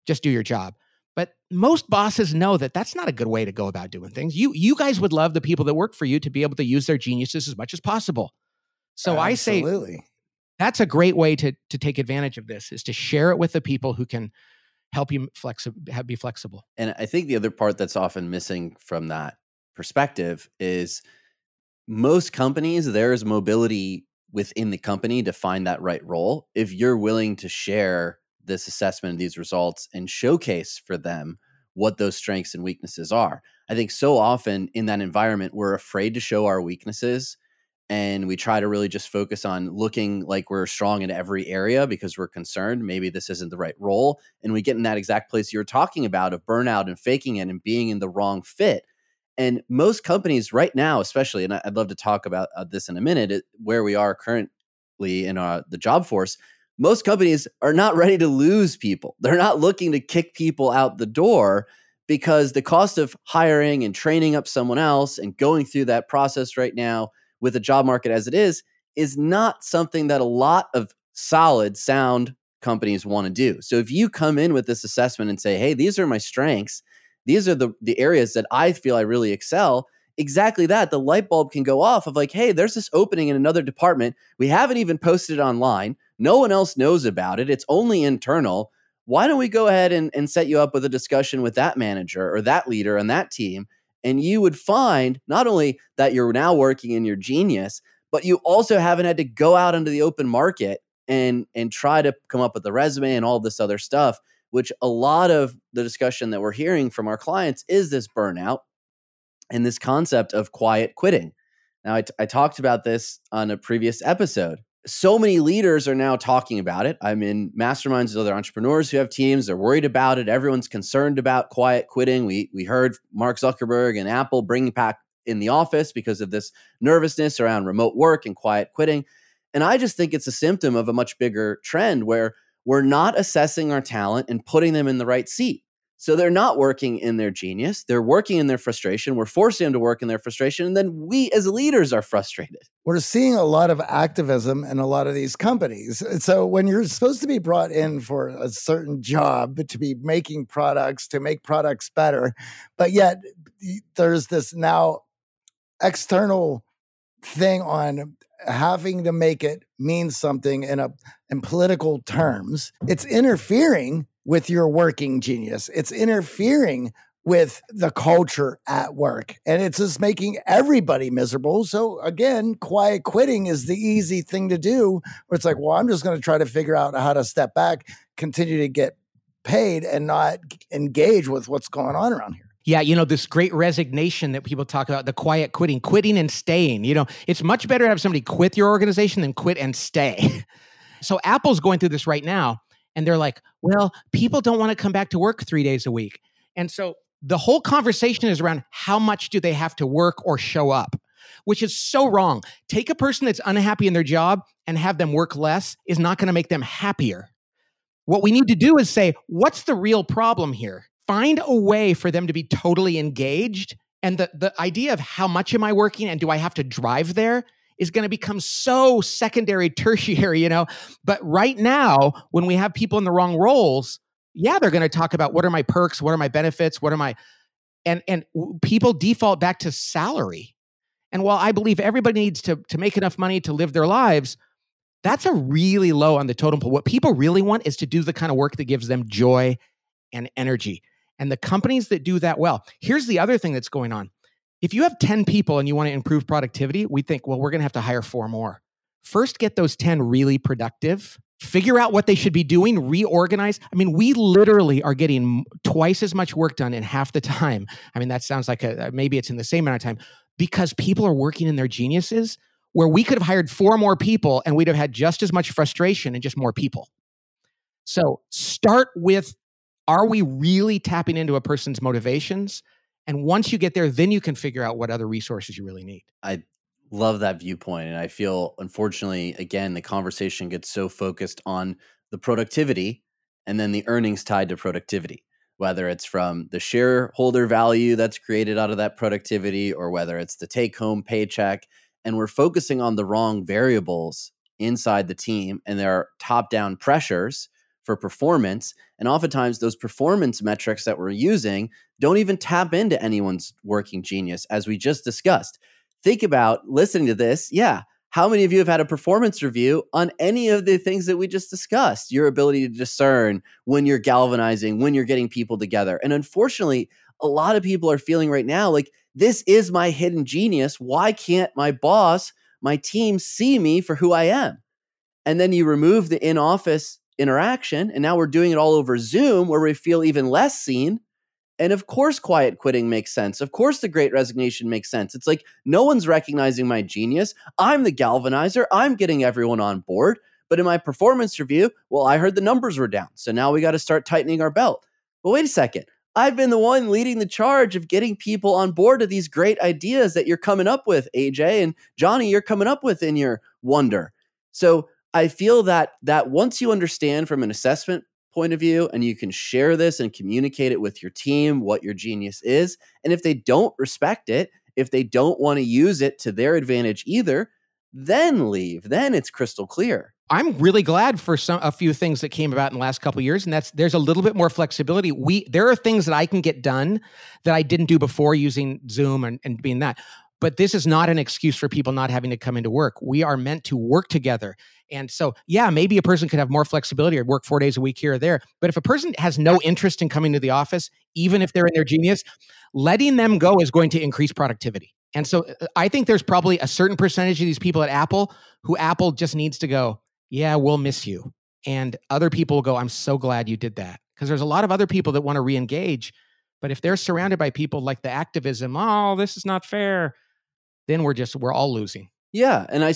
just do your job. But most bosses know that that's not a good way to go about doing things. You guys would love the people that work for you to be able to use their geniuses as much as possible. So Absolutely. I say that's a great way to take advantage of this, is to share it with the people who can help you be flexible. And I think the other part that's often missing from that perspective is most companies, there is mobility within the company to find that right role. If you're willing to share this assessment, these results, and showcase for them what those strengths and weaknesses are. I think so often in that environment, we're afraid to show our weaknesses, and we try to really just focus on looking like we're strong in every area because we're concerned maybe this isn't the right role. And we get in that exact place you're talking about of burnout and faking it and being in the wrong fit. And most companies right now, especially, and I'd love to talk about this in a minute, where we are currently in the job force, most companies are not ready to lose people. They're not looking to kick people out the door because the cost of hiring and training up someone else and going through that process right now with the job market as it is not something that a lot of solid, sound companies want to do. So if you come in with this assessment and say, hey, these are my strengths, these are the areas that I feel I really excel, exactly that, the light bulb can go off of like, hey, there's this opening in another department. We haven't even posted it online. No one else knows about it. It's only internal. Why don't we go ahead and set you up with a discussion with that manager or that leader on that team? And you would find not only that you're now working in your genius, but you also haven't had to go out into the open market and try to come up with a resume and all this other stuff, which a lot of the discussion that we're hearing from our clients is this burnout and this concept of quiet quitting. Now, I talked about this on a previous episode. So many leaders are now talking about it. I'm in masterminds with other entrepreneurs who have teams. They're worried about it. Everyone's concerned about quiet quitting. We heard Mark Zuckerberg and Apple bringing back in the office because of this nervousness around remote work and quiet quitting. And I just think it's a symptom of a much bigger trend where we're not assessing our talent and putting them in the right seat. So they're not working in their genius. They're working in their frustration. We're forcing them to work in their frustration. And then we as leaders are frustrated. We're seeing a lot of activism in a lot of these companies. So when you're supposed to be brought in for a certain job to be making products, to make products better, but yet there's this now external thing on having to make it mean something in political terms, it's interfering with your working genius. It's interfering with the culture at work, and it's just making everybody miserable. So again, quiet quitting is the easy thing to do, where it's like, well, I'm just going to try to figure out how to step back, continue to get paid, and not engage with what's going on around here. Yeah, this great resignation that people talk about, the quiet quitting and staying. It's much better to have somebody quit your organization than quit and stay. So Apple's going through this right now, and they're like, well, people don't want to come back to work 3 days a week. And so the whole conversation is around how much do they have to work or show up, which is so wrong. Take a person that's unhappy in their job and have them work less is not going to make them happier. What we need to do is say, what's the real problem here? Find a way for them to be totally engaged. And the idea of how much am I working and do I have to drive there is going to become so secondary, tertiary, But right now, when we have people in the wrong roles, yeah, they're going to talk about what are my perks, what are my benefits, and people default back to salary. And while I believe everybody needs to make enough money to live their lives, that's a really low on the totem pole. What people really want is to do the kind of work that gives them joy and energy. And the companies that do that well, here's the other thing that's going on. If you have 10 people and you want to improve productivity, we think, well, we're going to have to hire 4 more. First, get those 10 really productive. Figure out what they should be doing, reorganize. We literally are getting twice as much work done in half the time. That sounds like maybe it's in the same amount of time because people are working in their geniuses where we could have hired 4 more people and we'd have had just as much frustration and just more people. So start with, are we really tapping into a person's motivations? And once you get there, then you can figure out what other resources you really need. I love that viewpoint. And I feel, unfortunately, again, the conversation gets so focused on the productivity and then the earnings tied to productivity, whether it's from the shareholder value that's created out of that productivity or whether it's the take-home paycheck. And we're focusing on the wrong variables inside the team, and there are top-down pressures for performance. And oftentimes those performance metrics that we're using don't even tap into anyone's working genius, as we just discussed. Think about listening to this. Yeah. How many of you have had a performance review on any of the things that we just discussed? Your ability to discern when you're galvanizing, when you're getting people together. And unfortunately, a lot of people are feeling right now like, this is my hidden genius. Why can't my boss, my team see me for who I am? And then you remove the in-office interaction, and now we're doing it all over Zoom where we feel even less seen. And of course, quiet quitting makes sense. Of course, the great resignation makes sense. It's like no one's recognizing my genius. I'm the galvanizer. I'm getting everyone on board. But in my performance review, well, I heard the numbers were down. So now we got to start tightening our belt. But wait a second. I've been the one leading the charge of getting people on board to these great ideas that you're coming up with, AJ, and Johnny, you're coming up with in your Wonder. So I feel that once you understand from an assessment point of view and you can share this and communicate it with your team, what your genius is, and if they don't respect it, if they don't want to use it to their advantage either, then leave. Then it's crystal clear. I'm really glad for a few things that came about in the last couple of years, and there's a little bit more flexibility. There are things that I can get done that I didn't do before using Zoom and being that. But this is not an excuse for people not having to come into work. We are meant to work together. And so, yeah, maybe a person could have more flexibility or work 4 days a week here or there. But if a person has no interest in coming to the office, even if they're in their genius, letting them go is going to increase productivity. And so I think there's probably a certain percentage of these people at Apple who Apple just needs to go, yeah, we'll miss you. And other people will go, I'm so glad you did that. Because there's a lot of other people that want to re-engage. But if they're surrounded by people like the activism, oh, this is not fair, then we're all losing. Yeah. And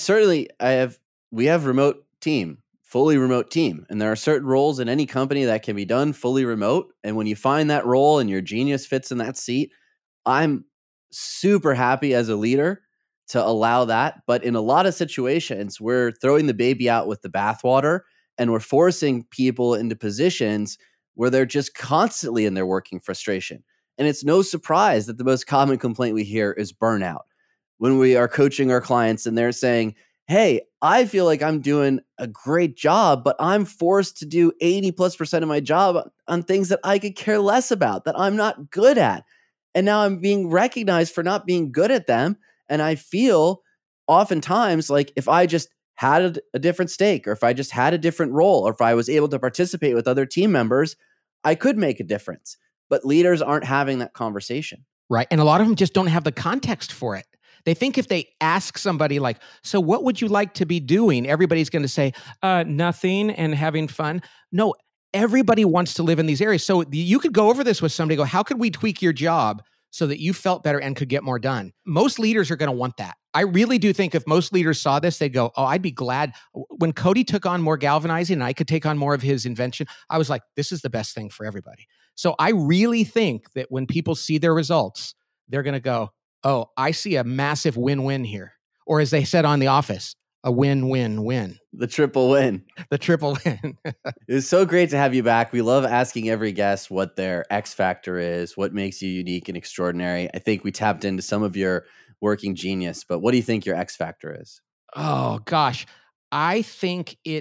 we have remote team, fully remote team. And there are certain roles in any company that can be done fully remote. And when you find that role and your genius fits in that seat, I'm super happy as a leader to allow that. But in a lot of situations, we're throwing the baby out with the bathwater and we're forcing people into positions where they're just constantly in their working frustration. And it's no surprise that the most common complaint we hear is burnout. When we are coaching our clients and they're saying, hey, I feel like I'm doing a great job, but I'm forced to do 80+% of my job on things that I could care less about, that I'm not good at. And now I'm being recognized for not being good at them. And I feel oftentimes like if I just had a different stake, or if I just had a different role, or if I was able to participate with other team members, I could make a difference. But leaders aren't having that conversation. Right. And a lot of them just don't have the context for it. They think if they ask somebody like, so what would you like to be doing? Everybody's going to say, nothing and having fun. No, everybody wants to live in these areas. So you could go over this with somebody, go, how could we tweak your job so that you felt better and could get more done? Most leaders are going to want that. I really do think if most leaders saw this, they'd go, oh, I'd be glad. When Cody took on more galvanizing and I could take on more of his invention, I was like, this is the best thing for everybody. So I really think that when people see their results, they're going to go, oh, I see a massive win-win here. Or as they said on The Office, a win-win-win. The triple win. The triple win. It was so great to have you back. We love asking every guest what their X factor is, what makes you unique and extraordinary. I think we tapped into some of your working genius, but what do you think your X factor is? Oh, gosh. I think it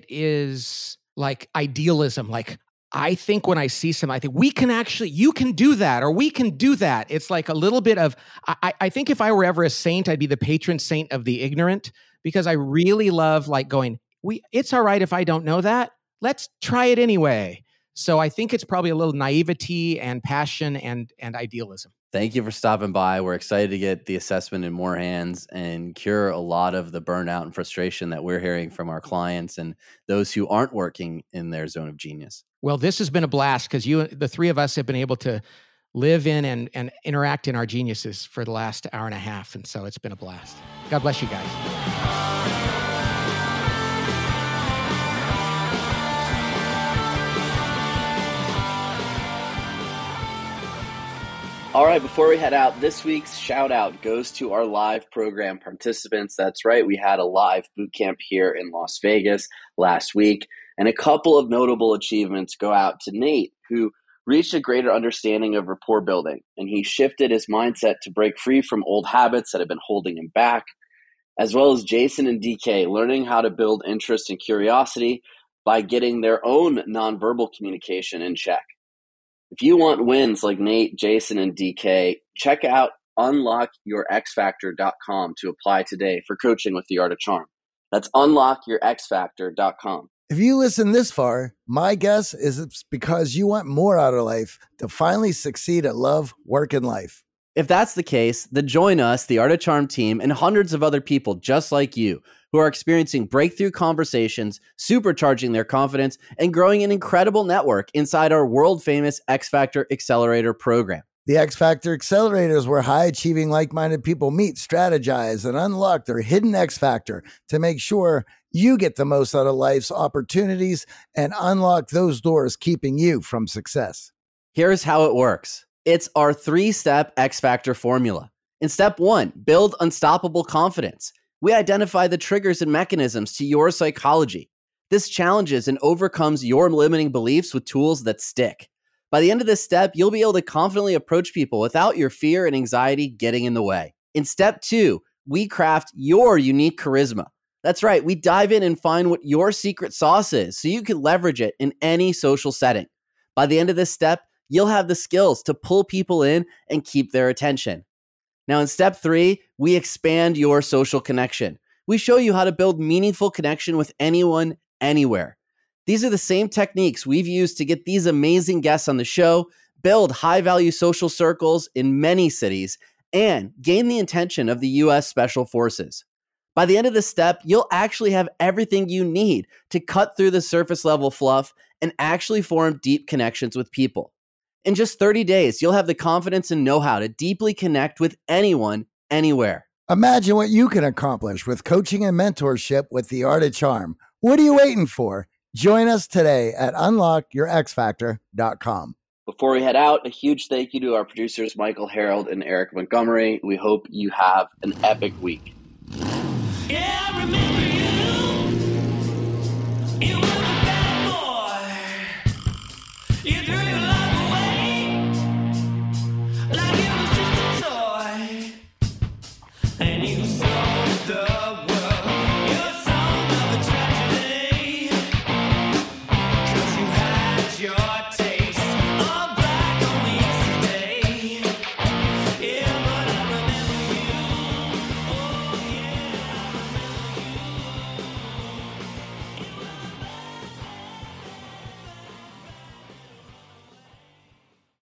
is like idealism. Like, I think when I see something, I think you can do that, or we can do that. It's like a little bit of, I think if I were ever a saint, I'd be the patron saint of the ignorant, because I really love like going, it's all right if I don't know that. Let's try it anyway. So I think it's probably a little naivety and passion and idealism. Thank you for stopping by. We're excited to get the assessment in more hands and cure a lot of the burnout and frustration that we're hearing from our clients and those who aren't working in their zone of genius. Well, this has been a blast because the three of us have been able to live in and interact in our geniuses for the last hour and a half. And so it's been a blast. God bless you guys. All right, before we head out, this week's shout out goes to our live program participants. That's right, we had a live boot camp here in Las Vegas last week, and a couple of notable achievements go out to Nate, who reached a greater understanding of rapport building, and he shifted his mindset to break free from old habits that have been holding him back, as well as Jason and DK learning how to build interest and curiosity by getting their own nonverbal communication in check. If you want wins like Nate, Jason, and DK, check out unlockyourxfactor.com to apply today for coaching with The Art of Charm. That's unlockyourxfactor.com. If you listen this far, my guess is it's because you want more out of life to finally succeed at love, work, and life. If that's the case, then join us, the Art of Charm team, and hundreds of other people just like you who are experiencing breakthrough conversations, supercharging their confidence, and growing an incredible network inside our world-famous X Factor Accelerator program. The X Factor Accelerator is where high-achieving, like-minded people meet, strategize, and unlock their hidden X Factor to make sure you get the most out of life's opportunities and unlock those doors keeping you from success. Here's how it works. It's our 3-step X Factor formula. In step 1, build unstoppable confidence. We identify the triggers and mechanisms to your psychology. This challenges and overcomes your limiting beliefs with tools that stick. By the end of this step, you'll be able to confidently approach people without your fear and anxiety getting in the way. In step 2, we craft your unique charisma. That's right, we dive in and find what your secret sauce is so you can leverage it in any social setting. By the end of this step, you'll have the skills to pull people in and keep their attention. Now, in step 3, we expand your social connection. We show you how to build meaningful connection with anyone, anywhere. These are the same techniques we've used to get these amazing guests on the show, build high-value social circles in many cities, and gain the attention of the U.S. Special Forces. By the end of this step, you'll actually have everything you need to cut through the surface-level fluff and actually form deep connections with people. In just 30 days, you'll have the confidence and know-how to deeply connect with anyone, anywhere. Imagine what you can accomplish with coaching and mentorship with The Art of Charm. What are you waiting for? Join us today at unlockyourxfactor.com. Before we head out, a huge thank you to our producers, Michael Harold and Eric Montgomery. We hope you have an epic week.